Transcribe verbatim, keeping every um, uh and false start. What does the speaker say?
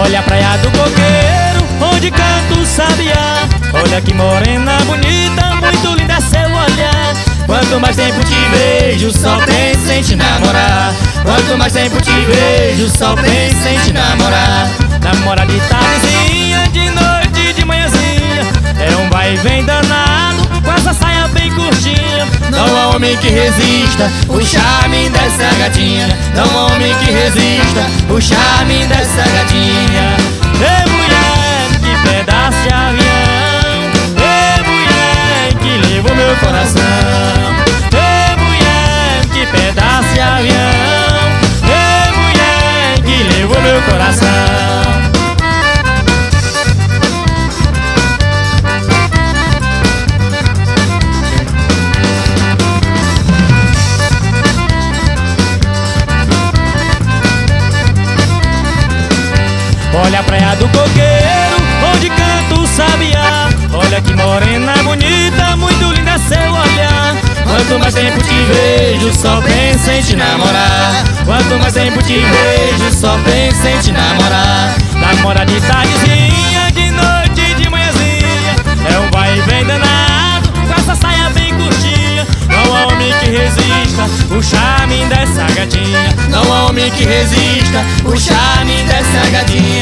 Olha a praia do Coqueiro, onde canta o sabiá. Olha que morena bonita, muito linda seu olhar. Quanto mais tempo te vejo, só penso em te namorar. Quanto mais tempo te vejo, só penso em te namorar. Namora de tardezinha, de noite, de manhãzinha. É um vai e vem danado, com essa saia bem curtinha. Não há homem que resista o charme dessa gatinha. Não há homem que resista o charme dessa gatinha. Ei, mulher, que pedaço de avião. Ei, mulher, que levou meu coração. Ei, mulher, que pedaço de avião. Ei, mulher, que levou meu coração. Olha a praia do Coqueiro, onde canta o sabiá. Olha que morena bonita, muito linda seu olhar. Quanto mais tempo te vejo, só penso em te namorar. Quanto mais tempo te vejo, só penso em te namorar. Namora de tardezinha, de noite, de manhãzinha. É um vai e vem danado, com essa saia bem curtinha. Não há homem que resista o charme dessa gatinha. Não há homem que resista o charme dessa gatinha.